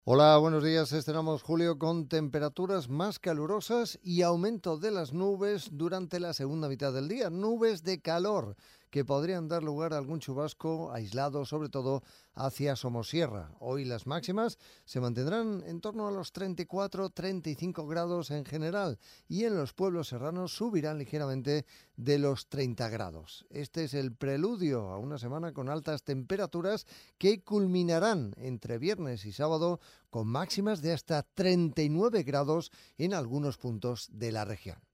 Hola, buenos días. Estrenamos julio con temperaturas más calurosas y aumento de las nubes durante la segunda mitad del día. Nubes de calor que podrían dar lugar a algún chubasco aislado, sobre todo hacia Somosierra. Hoy las máximas se mantendrán en torno a los 34-35 grados en general y en los pueblos serranos subirán ligeramente de los 30 grados. Este es el preludio a una semana con altas temperaturas que culminarán entre viernes y sábado con máximas de hasta 39 grados en algunos puntos de la región.